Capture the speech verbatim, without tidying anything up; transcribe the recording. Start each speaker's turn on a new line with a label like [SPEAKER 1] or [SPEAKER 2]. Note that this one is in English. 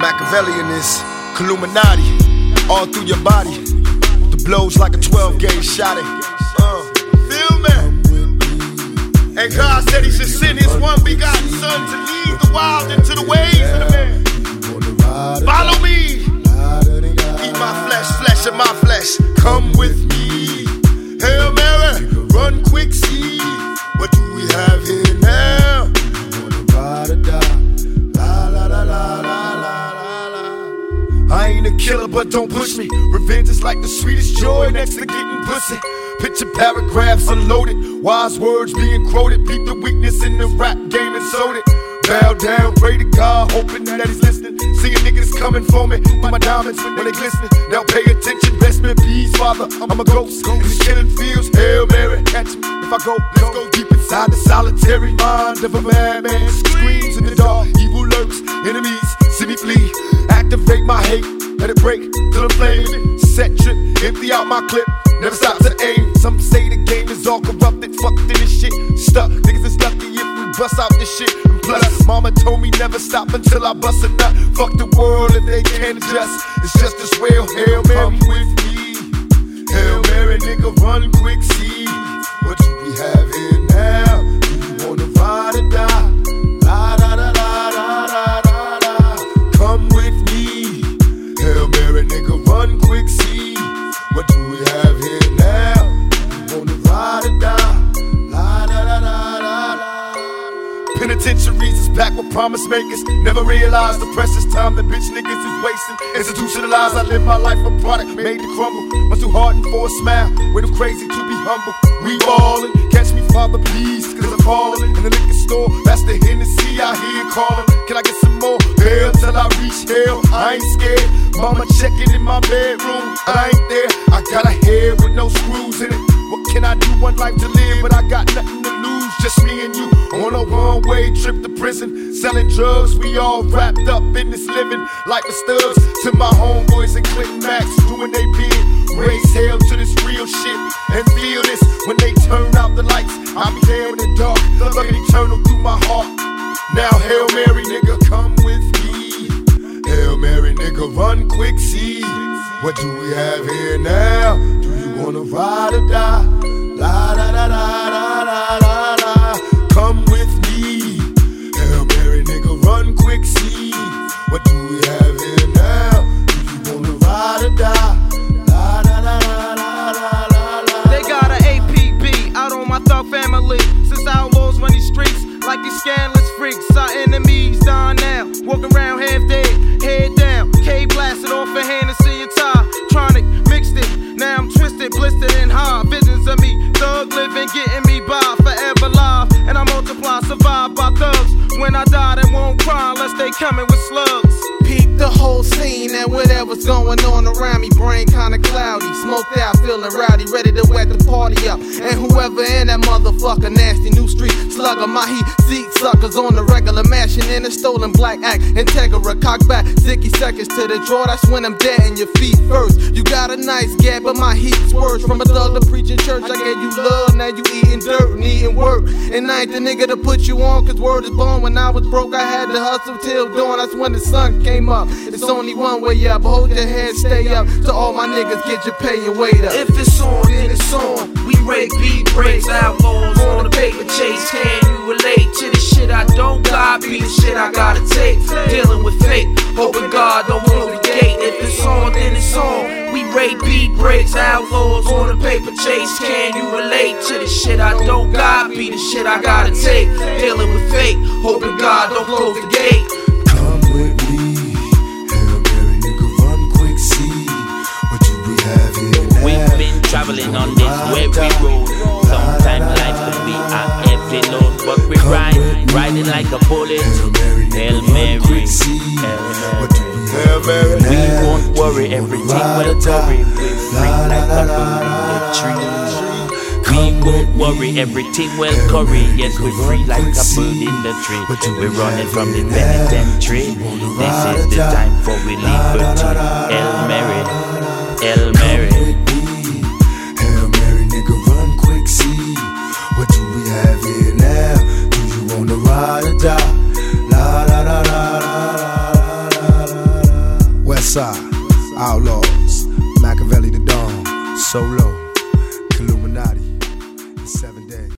[SPEAKER 1] Machiavellian is Illuminati, all through your body. The blows like a twelve gauge shot it. Uh, feel me? And God said he should send his one begotten son to lead the wild into the ways of the man. Follow me. Eat my flesh, flesh of my flesh. Come with me. Hail Mary, run quick, see. What do we have here now? You wanna ride or die? La la la la la la la. I ain't a killer, but don't push me. Revenge is like the sweetest joy next to getting pussy. Picture paragraphs unloaded, wise words being quoted. Beat the weakness in the rap game and sold it. Bow down, pray to God, hoping that he's listening. Seeing niggas coming for me, my diamonds when they glistening. Now pay attention, best in peace, Father. I'm a ghost in these killing fields. Hail Mary, catch me if I go. Let's go deep inside the solitary mind of a madman. Screams in the dark, evil lurks, enemies see me flee. Activate my hate, let it break till I'm flaming. Set trip, empty out my clip, never stop to aim. Some say the game is all corrupted, fucked in this shit. Stuck, niggas is lucky if we bust out this shit. And plus, mama told me never stop until I bust a nut. Fuck the world if they can't adjust. It's just as well. Hail Mary with me. Hail Mary, nigga, run quick, see. What do we have here now? Do you wanna ride or die? La da da da da da da da. Come with me. Hail Mary, nigga, run quick, see. What do we have here now? Do you wanna ride or die? La da da da da da. Penitentiaries is packed with promise makers. Never realized the precious time that bitch niggas is wasting. Institutionalized, I live my life a product made to crumble. Much too hardened for a smile, way too crazy to be humble. We ballin', catch me Father please, cause I'm falling. In the liquor store, that's the Hennessy I hear calling. Can I get some more? Hell till I reach hell, I ain't scared. Mama checking in my bedroom, I ain't there. I got a head with no screws in it. What can I do? One life to live, but I got nothing to lose. Just me and you on a one-way trip to prison. Selling drugs, we all wrapped up in this living. Like the studs to my homeboys and Click Max, doing they bid. Raise hell to this real shit and feel this. When they turn out the lights, I'll be there in the dark, looking eternal through my heart. Now Hail Mary, nigga, come with me. Hail Mary, nigga, run quick, see. What do we have here now? Do you wanna ride or die? La da da da da da da da. Come with me. Hail Mary, nigga, run quick, see. What do we have here now? Do you wanna ride or die? La da da da da da da da.
[SPEAKER 2] They got an A P B out on my thug family. Since outlaws run these streets like these scandalous freaks. Our enemies dying now, walking around half dead, head down. K blasted off a Hennessy and tie. Tronic mixed it, now I'm twisted, blistered and high. Visions of me, thug living, getting me by, forever live. And I multiply, survive by thugs. When I die, they won't cry unless they coming with slugs.
[SPEAKER 3] Peep the whole scene and whatever's going on around me. Brain kinda cloudy, smoked out, feeling rowdy, ready to wet the party up. And whoever in that motherfucker, nasty new street slugger, my heat seat suckers on the regular, mashing in a stolen black act. Integra, cock back, sticky seconds to the draw. That's when I'm dead in your feet first. You got a nice gap, but my heat's worse. From a thug to preaching church, I gave you love, now you eating dirt, needing work. And I ain't the nigga to put you on, cause word is born. When I was broke, I had to hustle till dawn. That's when the sun came up. It's only one way up, hold your head, stay up. To all my niggas, get your pay and weight up.
[SPEAKER 4] If it's on, then it's on. We rake beat breaks, outlaws on the paper chase. Can you relate to the shit I don't got? Be the shit I gotta take. Dealing with fate, hoping God don't close the gate. If it's on, then it's on. We rake beat breaks, outlaws on the paper chase. Can you relate to the shit I don't got? Be the shit I gotta take. Dealing with fate, hoping God don't close the gate.
[SPEAKER 1] Come with me. Hail Mary, nigga, run quick, see. What do we have here now?
[SPEAKER 5] We've been traveling on this weary road. Sometimes life can be a heavy load, but we ride, riding like a bullet. Hail Mary, Hail Mary. We won't worry, everything will worry. We're free like a bird in the tree. We won't worry, everything will curry. Yes, we're free like a bird in the tree. We're running from the penitentiary. This is the time for we liberty. Hail Mary, Hail Mary.
[SPEAKER 1] Hail Mary, nigga, run quick, see. What do we have here now? Do you wanna ride or die? La la la la la la la la. Westside, Outlaws, Machiavelli the Dawn, Solo, Illuminati, the seven.